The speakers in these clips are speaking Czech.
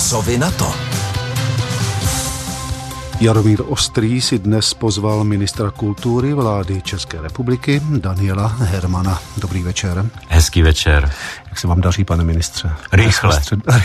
Co vy na to? Jaromír Ostrý si dnes pozval ministra kultury vlády České republiky Daniela Hermana. Dobrý večer. Hezký večer. Jak se vám daří, pane ministře? Rychle.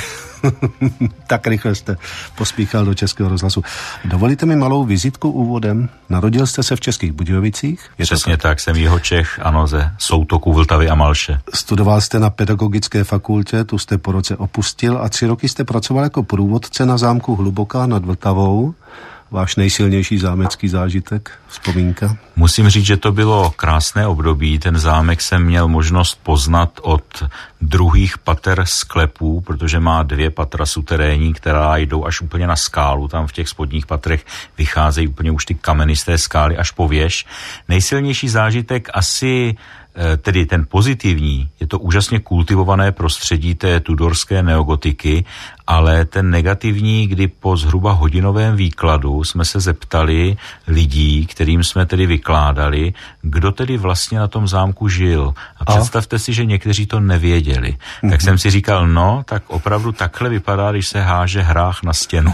Tak rychle jste pospíchal do Českého rozhlasu. Dovolíte mi malou vizitku úvodem? Narodil jste se v Českých Budějovicích? Přesně tak, jsem Jihočech, ano, ze Soutoku, Vltavy a Malše. Studoval jste na Pedagogické fakultě, tu jste po roce opustil a 3 roky jste pracoval jako průvodce na zámku Hluboká nad Vltavou. Váš nejsilnější zámecký zážitek, vzpomínka? Musím říct, že to bylo krásné období. Ten zámek jsem měl možnost poznat od druhých pater sklepů, protože má 2 patra suterénní, která jdou až úplně na skálu. Tam v těch spodních patrech vycházejí úplně už ty kameny z té skály až po věž. Nejsilnější zážitek asi, tedy ten pozitivní, je to úžasně kultivované prostředí té tudorské neogotiky, ale ten negativní, kdy po zhruba hodinovém výkladu jsme se zeptali lidí, kterým jsme tedy vykládali, kdo tedy vlastně na tom zámku žil. A představte si, že někteří to nevěděli. Tak jsem si říkal, no, tak opravdu takhle vypadá, když se háže hrách na stěnu.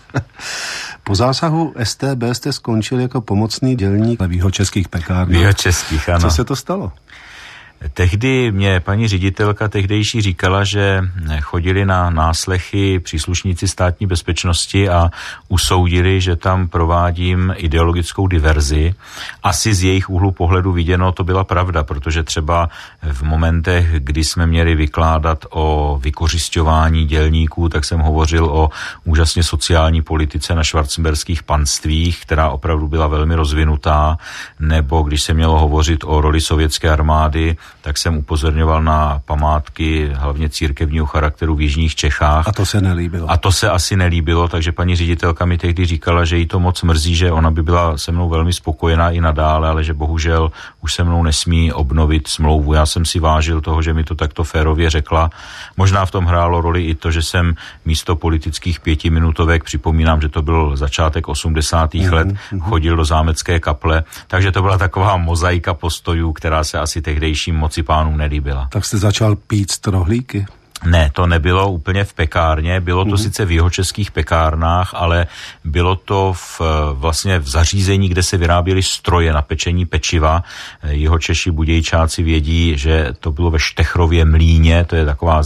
Po zásahu StB jste skončil jako pomocný dělník v Jihočeských pekárnách. V Jihočeských, ano. Co se to stalo? Tehdy mě paní ředitelka tehdejší říkala, že chodili na náslechy příslušníci státní bezpečnosti a usoudili, že tam provádím ideologickou diverzi. Asi z jejich úhlu pohledu viděno to byla pravda, protože třeba v momentech, kdy jsme měli vykládat o vykořisťování dělníků, tak jsem hovořil o úžasně sociální politice na schwarzenberských panstvích, která opravdu byla velmi rozvinutá, nebo když se mělo hovořit o roli sovětské armády, tak jsem upozorňoval na památky hlavně církevního charakteru v jižních Čechách. A to se nelíbilo. A to se asi nelíbilo, takže paní ředitelka mi tehdy říkala, že jí to moc mrzí, že ona by byla se mnou velmi spokojená i nadále, ale že bohužel už se mnou nesmí obnovit smlouvu. Já jsem si vážil toho, že mi to takto férově řekla. Možná v tom hrálo roli i to, že jsem místo politických 5minutovek, připomínám, že to byl začátek 80. let, chodil do zámecké kaple, takže to byla taková mozaika postojů, která se asi tehdejším moci pánům nelíbila. Tak jste začal pít z rohlíky? Ne, to nebylo úplně v pekárně, bylo to sice v jihočeských pekárnách, ale bylo to vlastně v zařízení, kde se vyráběly stroje na pečení pečiva. Jihočeši Budějčáci vědí, že to bylo ve Štechrově mlýně, to je taková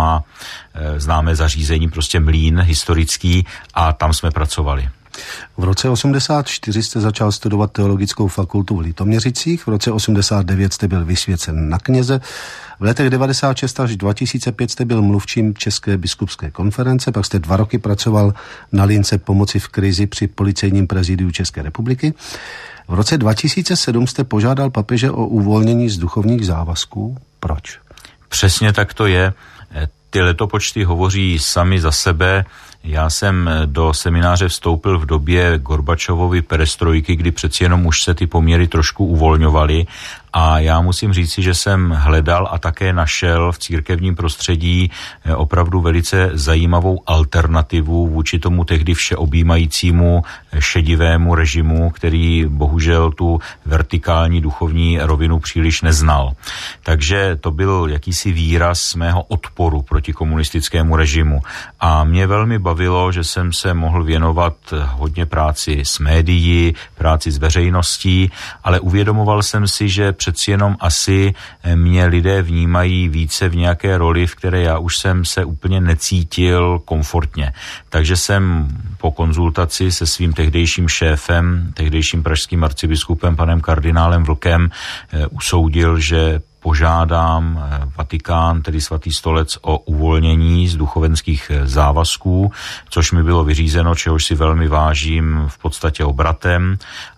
známé zařízení, prostě mlýn historický, a tam jsme pracovali. V roce 84 jste začal studovat teologickou fakultu v Litoměřicích, v roce 89 jste byl vysvěcen na kněze, v letech 96 až 2005 jste byl mluvčím České biskupské konference, pak jste 2 roky pracoval na lince pomoci v krizi při Policejním prezidiu České republiky. V roce 2007 jste požádal papeže o uvolnění z duchovních závazků. Proč? Přesně tak to je. Ty letopočty hovoří sami za sebe. Já jsem do semináře vstoupil v době Gorbačovovy perestrojky, kdy přeci jenom už se ty poměry trošku uvolňovaly, a já musím říci, že jsem hledal a také našel v církevním prostředí opravdu velice zajímavou alternativu vůči tomu tehdy všeobjímajícímu šedivému režimu, který bohužel tu vertikální duchovní rovinu příliš neznal. Takže to byl jakýsi výraz mého odporu proti komunistickému režimu. A mě velmi bavilo, že jsem se mohl věnovat hodně práci s médií, práci s veřejností, ale uvědomoval jsem si, že přeci jenom asi mě lidé vnímají více v nějaké roli, v které já už jsem se úplně necítil komfortně. Takže jsem po konzultaci se svým tehdejším šéfem, tehdejším pražským arcibiskupem panem kardinálem Vlkem, usoudil, že požádám Vatikán, tedy Svatý stolec, o uvolnění z duchovenských závazků, což mi bylo vyřízeno, čehož si velmi vážím, v podstatě obratem,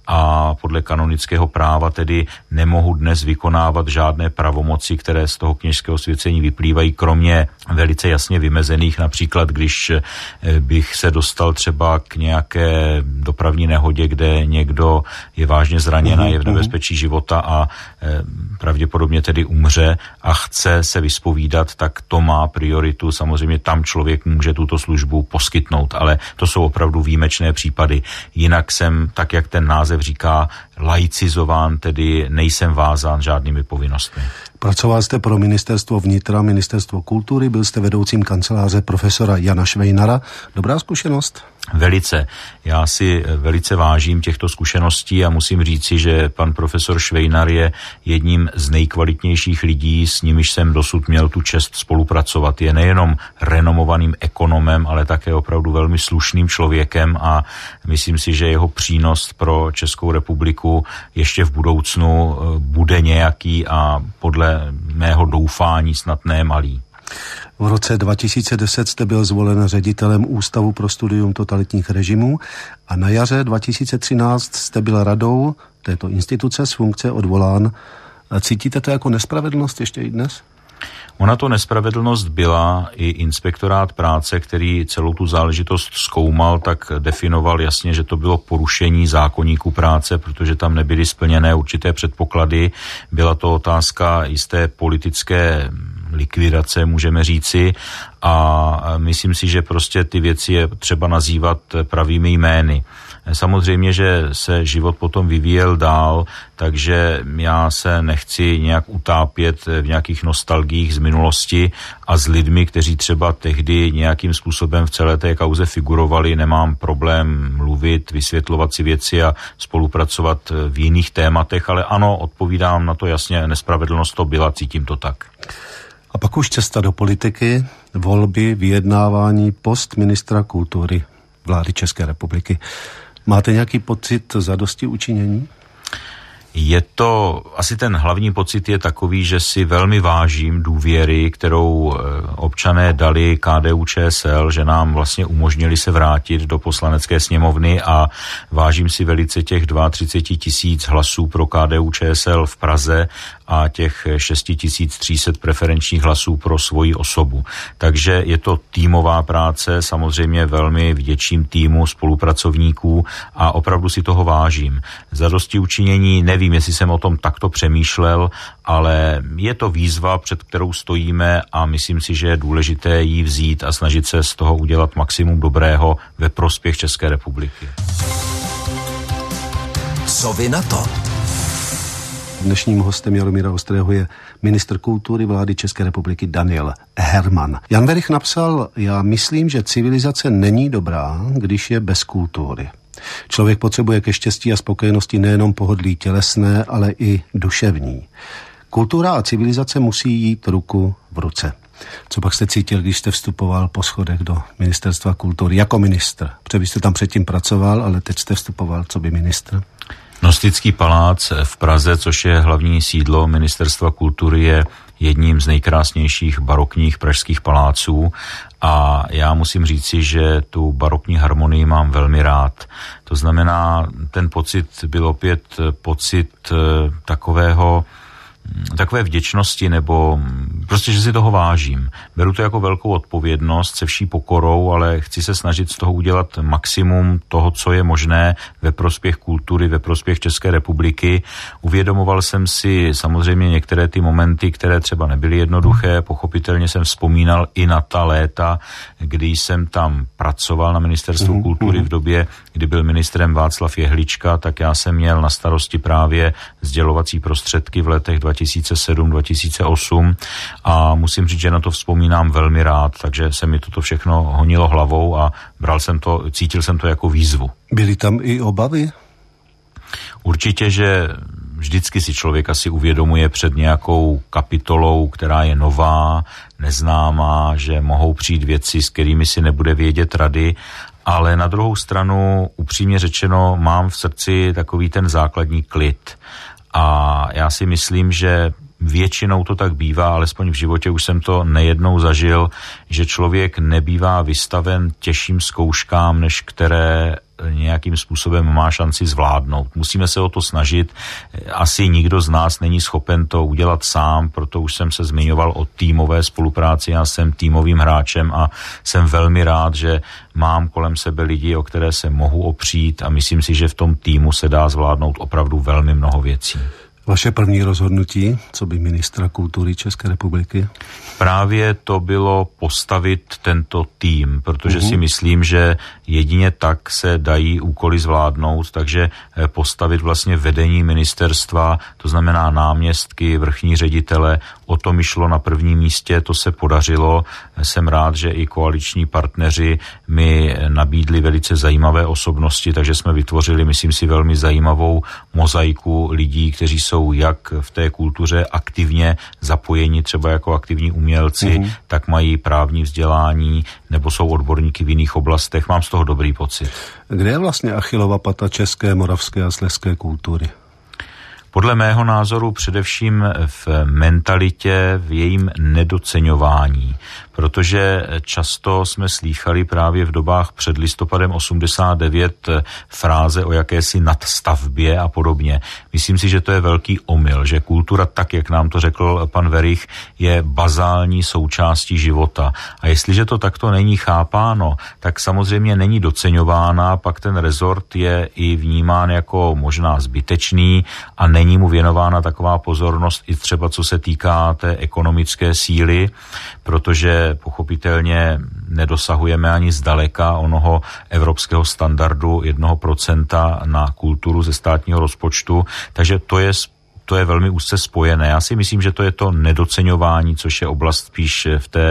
a podle kanonického práva tedy nemohu dnes vykonávat žádné pravomoci, které z toho kněžského svěcení vyplývají, kromě velice jasně vymezených, například když bych se dostal třeba k nějaké dopravní nehodě, kde někdo je vážně zraněn a je v nebezpečí života a pravděpodobně tedy umře a chce se vyspovídat, tak to má prioritu. Samozřejmě tam člověk může tuto službu poskytnout, ale to jsou opravdu výjimečné případy. Jinak jsem, tak jak ten název název říká, laicizován, tedy nejsem vázán žádnými povinnostmi. Pracoval jste pro ministerstvo vnitra, ministerstvo kultury, byl jste vedoucím kanceláře profesora Jana Švejnara. Dobrá zkušenost? Velice. Já si velice vážím těchto zkušeností a musím říci, že pan profesor Švejnar je jedním z nejkvalitnějších lidí, s nimiž jsem dosud měl tu čest spolupracovat. Je nejenom renomovaným ekonomem, ale také opravdu velmi slušným člověkem a myslím si, že jeho přínos pro Českou republiku ještě v budoucnu bude nějaký a podle mého doufání snad ne malý. V roce 2010 jste byl zvolen ředitelem Ústavu pro studium totalitních režimů a na jaře 2013 jste byl radou této instituce z funkce odvolán. Cítíte to jako nespravedlnost ještě i dnes? Ona to nespravedlnost byla, i inspektorát práce, který celou tu záležitost zkoumal, tak definoval jasně, že to bylo porušení zákoníku práce, protože tam nebyly splněné určité předpoklady. Byla to otázka jisté politické likvidace, můžeme říci, a myslím si, že prostě ty věci je třeba nazývat pravými jmény. Samozřejmě, že se život potom vyvíjel dál, takže já se nechci nějak utápět v nějakých nostalgiích z minulosti a s lidmi, kteří třeba tehdy nějakým způsobem v celé té kauze figurovali, nemám problém mluvit, vysvětlovat si věci a spolupracovat v jiných tématech, ale ano, odpovídám na to jasně, nespravedlnost to byla, cítím to tak. A pak už cesta do politiky, volby, vyjednávání, post ministra kultury vlády České republiky. Máte nějaký pocit zadosti učinění? Je to, asi ten hlavní pocit je takový, že si velmi vážím důvěry, kterou občané dali KDU-ČSL, že nám vlastně umožnili se vrátit do poslanecké sněmovny a vážím si velice těch 32 000 hlasů pro KDU-ČSL v Praze a těch 6 300 preferenčních hlasů pro svoji osobu. Takže je to týmová práce, samozřejmě velmi vděčím týmu spolupracovníků a opravdu si toho vážím. Zadosti učinění nevím, jestli jsem o tom takto přemýšlel, ale je to výzva, před kterou stojíme a myslím si, že je důležité ji vzít a snažit se z toho udělat maximum dobrého ve prospěch České republiky. Co vy na to? Dnešním hostem Jaromíra Ostrého je ministr kultury vlády České republiky Daniel Herman. Jan Werich napsal, já myslím, že civilizace není dobrá, když je bez kultury. Člověk potřebuje ke štěstí a spokojenosti nejenom pohodlí tělesné, ale i duševní. Kultura a civilizace musí jít ruku v ruce. Co pak jste cítil, když jste vstupoval po schodech do ministerstva kultury jako ministr? Protože vy jste tam předtím pracoval, ale teď jste vstupoval coby ministr. Nostický palác v Praze, což je hlavní sídlo Ministerstva kultury, je jedním z nejkrásnějších barokních pražských paláců a já musím říci, že tu barokní harmonii mám velmi rád. To znamená, ten pocit byl opět pocit takové vděčnosti nebo prostě, že si toho vážím. Beru to jako velkou odpovědnost se vší pokorou, ale chci se snažit z toho udělat maximum toho, co je možné ve prospěch kultury, ve prospěch České republiky. Uvědomoval jsem si samozřejmě některé ty momenty, které třeba nebyly jednoduché. Pochopitelně jsem vzpomínal i na ta léta, kdy jsem tam pracoval na ministerstvu kultury v době, kdy byl ministrem Václav Jehlička, tak já jsem měl na starosti právě sdělovací prostředky v letech 2007-2008 a musím říct, že na to vzpomínám velmi rád, takže se mi toto všechno honilo hlavou a cítil jsem to jako výzvu. Byly tam i obavy? Určitě, že vždycky si člověk asi uvědomuje před nějakou kapitolou, která je nová, neznámá, že mohou přijít věci, s kterými si nebude vědět rady, ale na druhou stranu, upřímně řečeno, mám v srdci takový ten základní klid. A já si myslím, že většinou to tak bývá, alespoň v životě už jsem to nejednou zažil, že člověk nebývá vystaven těžším zkouškám, než které nějakým způsobem má šanci zvládnout. Musíme se o to snažit. Asi nikdo z nás není schopen to udělat sám, proto už jsem se zmiňoval o týmové spolupráci. Já jsem týmovým hráčem a jsem velmi rád, že mám kolem sebe lidi, o které se mohu opřít a myslím si, že v tom týmu se dá zvládnout opravdu velmi mnoho věcí. Vaše první rozhodnutí, co by ministra kultury České republiky? Právě to bylo postavit tento tým, protože si myslím, že jedině tak se dají úkoly zvládnout, takže postavit vlastně vedení ministerstva, to znamená náměstky, vrchní ředitele, o tom šlo na prvním místě, to se podařilo. Jsem rád, že i koaliční partneři mi nabídli velice zajímavé osobnosti, takže jsme vytvořili, myslím si, velmi zajímavou mozaiku lidí, kteří jsou jak v té kultuře aktivně zapojeni, třeba jako aktivní umělci, tak mají právní vzdělání nebo jsou odborníky v jiných oblastech. Mám z toho dobrý pocit. Kde je vlastně Achillova pata české, moravské a slezské kultury? Podle mého názoru především v mentalitě, v jejím nedoceňování, protože často jsme slýchali právě v dobách před listopadem 89 fráze o jakési nadstavbě a podobně. Myslím si, že to je velký omyl, že kultura, tak jak nám to řekl pan Werich, je bazální součástí života. A jestliže to takto není chápáno, tak samozřejmě není doceňována, pak ten rezort je i vnímán jako možná zbytečný a není mu věnována taková pozornost i třeba co se týká té ekonomické síly, protože pochopitelně nedosahujeme ani zdaleka onoho evropského standardu 1% na kulturu ze státního rozpočtu, takže to je velmi úzce spojené. Já si myslím, že to je to nedoceňování, což je oblast spíš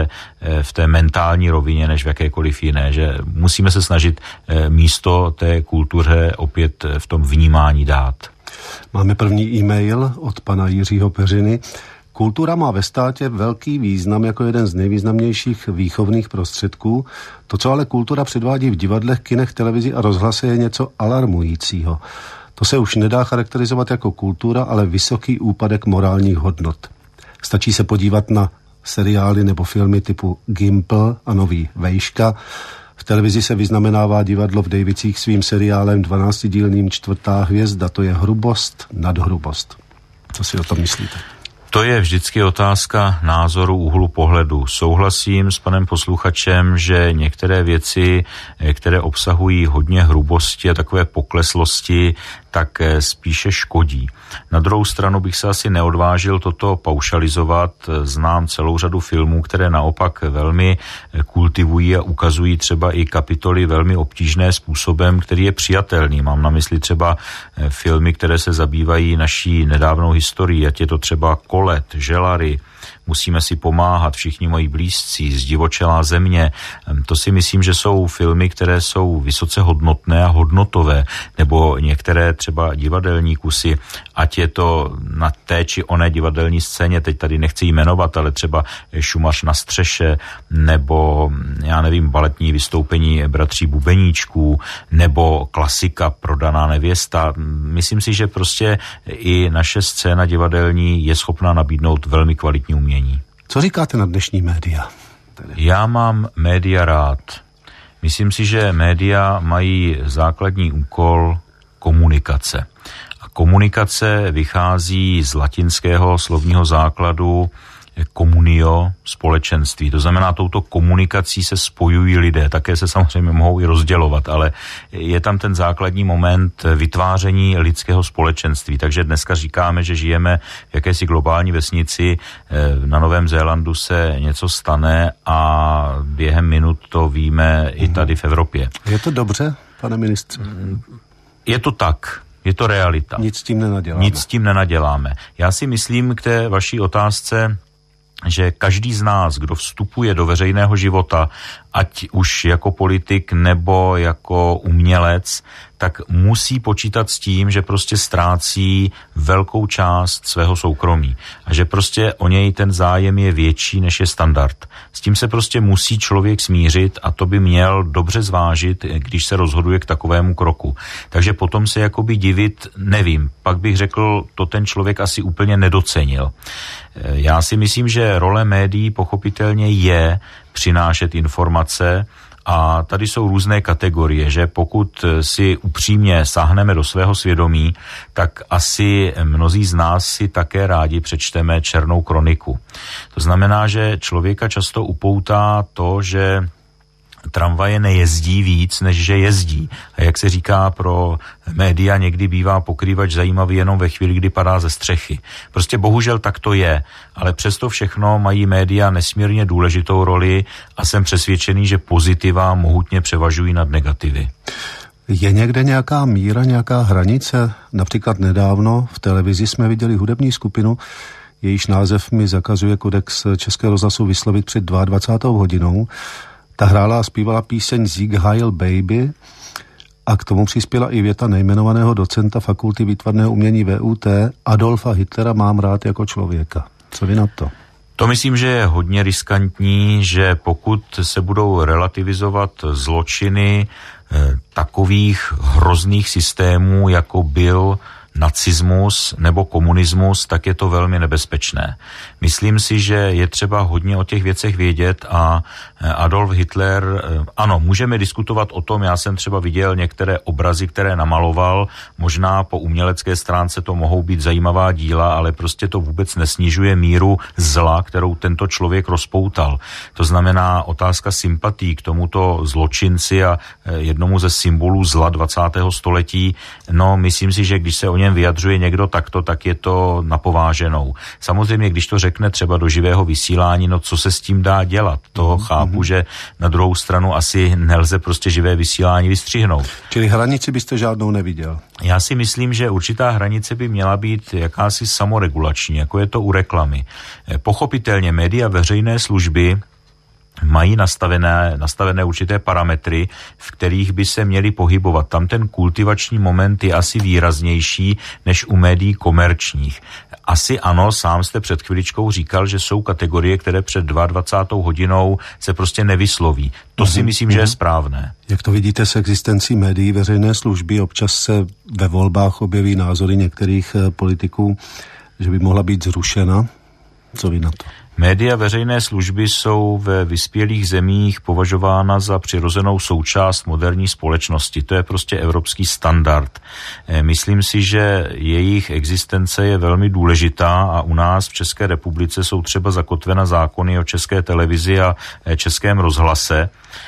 v té mentální rovině, než v jakékoliv jiné, že musíme se snažit místo té kultuře opět v tom vnímání dát. Máme první e-mail od pana Jiřího Peřiny. Kultura má ve státě velký význam jako jeden z nejvýznamnějších výchovných prostředků. To, co ale kultura předvádí v divadlech, kinech, televizi a rozhlase, je něco alarmujícího. To se už nedá charakterizovat jako kultura, ale vysoký úpadek morálních hodnot. Stačí se podívat na seriály nebo filmy typu Gimpl a nový Vejška. V televizi se vyznamenává divadlo v Dejvicích svým seriálem 12dílným Čtvrtá hvězda. To je hrubost nad hrubost. Co si o tom myslíte? To je vždycky otázka názoru, úhlu pohledu. Souhlasím s panem posluchačem, že některé věci, které obsahují hodně hrubosti a takové pokleslosti, tak spíše škodí. Na druhou stranu bych se asi neodvážil toto paušalizovat. Znám celou řadu filmů, které naopak velmi kultivují a ukazují třeba i kapitoly velmi obtížné způsobem, který je přijatelný. Mám na mysli třeba filmy, které se zabývají naší nedávnou historií, ať je to třeba Kolet, Želary, Musíme si pomáhat, všichni moji blízcí, Zdivočelá země. To si myslím, že jsou filmy, které jsou vysoce hodnotné a hodnotové, nebo některé třeba divadelní kusy, ať je to na té či oné divadelní scéně, teď tady nechci jmenovat, ale třeba Šumař na střeše, nebo já nevím, baletní vystoupení Bratří Bubeníčků, nebo klasika Prodaná nevěsta. Myslím si, že prostě i naše scéna divadelní je schopná nabídnout velmi kvalitní umění. Co říkáte na dnešní média? Já mám média rád. Myslím si, že média mají základní úkol komunikace. A komunikace vychází z latinského slovního základu komunio, společenství. To znamená, touto komunikací se spojují lidé. Také se samozřejmě mohou i rozdělovat, ale je tam ten základní moment vytváření lidského společenství. Takže dneska říkáme, že žijeme v jakési globální vesnici. Na Novém Zélandu se něco stane a během minut to víme i tady v Evropě. Je to dobře, pane ministře? Je to tak. Je to realita. Nic s tím nenaděláme. Nic s tím nenaděláme. Já si myslím k té vaší otázce, že každý z nás, kdo vstupuje do veřejného života, ať už jako politik nebo jako umělec, tak musí počítat s tím, že prostě ztrácí velkou část svého soukromí a že prostě o něj ten zájem je větší, než je standard. S tím se prostě musí člověk smířit a to by měl dobře zvážit, když se rozhoduje k takovému kroku. Takže potom se jakoby divit, nevím, pak bych řekl, to ten člověk asi úplně nedocenil. Já si myslím, že role médií pochopitelně je přinášet informace a tady jsou různé kategorie, že pokud si upřímně sáhneme do svého svědomí, tak asi mnozí z nás si také rádi přečteme Černou kroniku. To znamená, že člověka často upoutá to, že tramvaje nejezdí víc, než že jezdí. A jak se říká, pro média někdy bývá pokrývač zajímavý jenom ve chvíli, kdy padá ze střechy. Prostě bohužel tak to je, ale přesto všechno mají média nesmírně důležitou roli a jsem přesvědčený, že pozitiva mohutně převažují nad negativy. Je někde nějaká míra, nějaká hranice? Například nedávno v televizi jsme viděli hudební skupinu, jejíž název mi zakazuje kodex Českého rozhlasu vyslovit před 22. hodinou. Ta hrála a zpívala píseň Sieg Heil Baby a k tomu přispěla i věta nejmenovaného docenta Fakulty výtvarného umění VUT Adolfa Hitlera mám rád jako člověka. Co vy na to? To myslím, že je hodně riskantní, že pokud se budou relativizovat zločiny takových hrozných systémů, jako byl nacismus nebo komunismus, tak je to velmi nebezpečné. Myslím si, že je třeba hodně o těch věcech vědět a Adolf Hitler, ano, můžeme diskutovat o tom, já jsem třeba viděl některé obrazy, které namaloval, možná po umělecké stránce to mohou být zajímavá díla, ale prostě to vůbec nesnižuje míru zla, kterou tento člověk rozpoutal. To znamená otázka sympatí k tomuto zločinci a jednomu ze symbolů zla 20. století, no myslím si, že když se o něm vyjadřuje někdo takto, tak je to napováženou. Samozřejmě, když to řekne třeba do živého vysílání, no co se s tím dá dělat? To chápu, že na druhou stranu asi nelze prostě živé vysílání vystřihnout. Čili hranici byste žádnou neviděl? Já si myslím, že určitá hranice by měla být jakási samoregulační, jako je to u reklamy. Pochopitelně média veřejné služby mají nastavené určité parametry, v kterých by se měli pohybovat. Tam ten kultivační moment je asi výraznější než u médií komerčních. Asi ano, sám jste před chviličkou říkal, že jsou kategorie, které před 22. hodinou se prostě nevysloví. To si myslím, že je správné. Jak to vidíte s existencí médií veřejné služby? Občas se ve volbách objeví názory některých politiků, že by mohla být zrušena. Co vy na to? Média veřejné služby jsou ve vyspělých zemích považována za přirozenou součást moderní společnosti. To je prostě evropský standard. Myslím si, že jejich existence je velmi důležitá a u nás v České republice jsou třeba zakotvena zákony o České televizi a Českém rozhlase.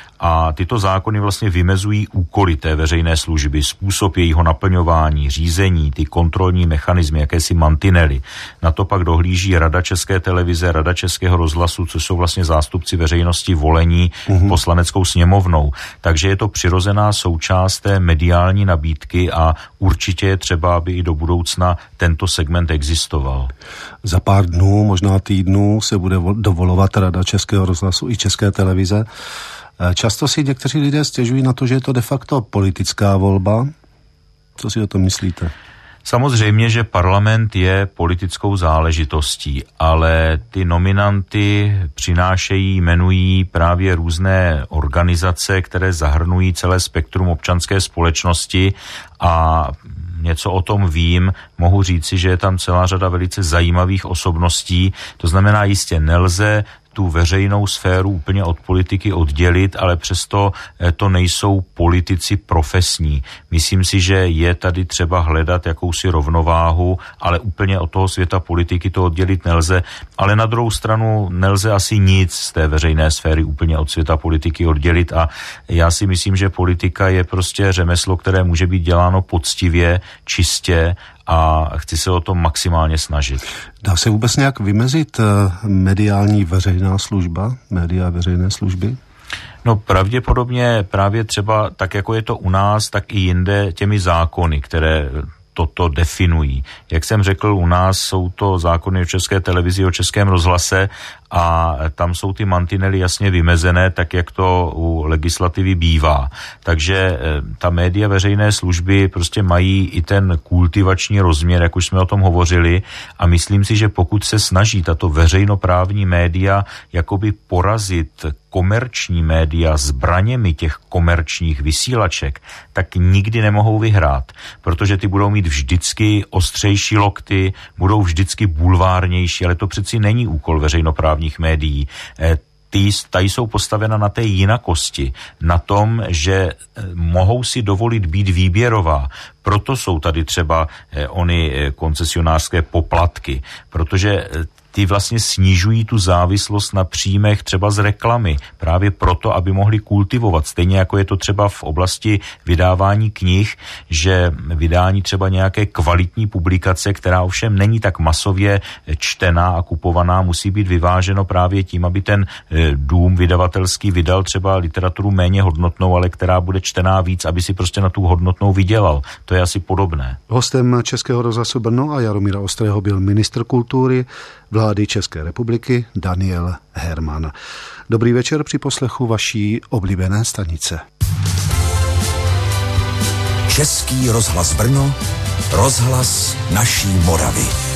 A tyto zákony vlastně vymezují úkoly té veřejné služby, způsob jejího naplňování, řízení, ty kontrolní mechanismy, jakési mantinely. Na to pak dohlíží Rada České televize, Rada Českého rozhlasu, což jsou vlastně zástupci veřejnosti volení poslaneckou sněmovnou. Takže je to přirozená součást té mediální nabídky a určitě je třeba, aby i do budoucna tento segment existoval. Za pár dnů, možná týdnů se bude dovolovat Rada Českého rozhlasu i České televize. Často si někteří lidé stěžují na to, že je to de facto politická volba. Co si o tom myslíte? Samozřejmě, že parlament je politickou záležitostí, ale ty nominanty přinášejí, jmenují právě různé organizace, které zahrnují celé spektrum občanské společnosti a něco o tom vím, mohu říci, že je tam celá řada velice zajímavých osobností, to znamená jistě nelze tu veřejnou sféru úplně od politiky oddělit, ale přesto to nejsou politici profesní. Myslím si, že je tady třeba hledat jakousi rovnováhu, ale úplně od toho světa politiky to oddělit nelze, ale na druhou stranu nelze asi nic z té veřejné sféry úplně od světa politiky oddělit a já si myslím, že politika je prostě řemeslo, které může být děláno poctivě, čistě a chci se o tom maximálně snažit. Dá se vůbec nějak vymezit mediální veřejná služba, média veřejné služby? No pravděpodobně právě třeba tak, jako je to u nás, tak i jinde těmi zákony, které toto definují. Jak jsem řekl, u nás jsou to zákony o České televizi, o Českém rozhlase a tam jsou ty mantinely jasně vymezené, tak jak to u legislativy bývá. Takže ta média veřejné služby prostě mají i ten kultivační rozměr, jak už jsme o tom hovořili a myslím si, že pokud se snaží tato veřejnoprávní média jakoby porazit komerční média zbraněmi těch komerčních vysílaček, tak nikdy nemohou vyhrát, protože ty budou mít vždycky ostřejší lokty, budou vždycky bulvárnější, ale to přeci není úkol veřejnoprávních médií. Ta jsou postavena na té jinakosti, na tom, že mohou si dovolit být výběrová. Proto jsou tady třeba ony koncesionářské poplatky, protože ty vlastně snižují tu závislost na příjmech třeba z reklamy, právě proto, aby mohli kultivovat. Stejně jako je to třeba v oblasti vydávání knih, že vydání třeba nějaké kvalitní publikace, která ovšem není tak masově čtená a kupovaná, musí být vyváženo právě tím, aby ten dům vydavatelský vydal třeba literaturu méně hodnotnou, ale která bude čtená víc, aby si prostě na tu hodnotnou vydělal. To je asi podobné. Hostem Českého rozhlasu Brno a Jaromíra Ostrého byl ministr kultury vlády České republiky Daniel Herman. Dobrý večer při poslechu vaší oblíbené stanice. Český rozhlas Brno, rozhlas naší Moravy.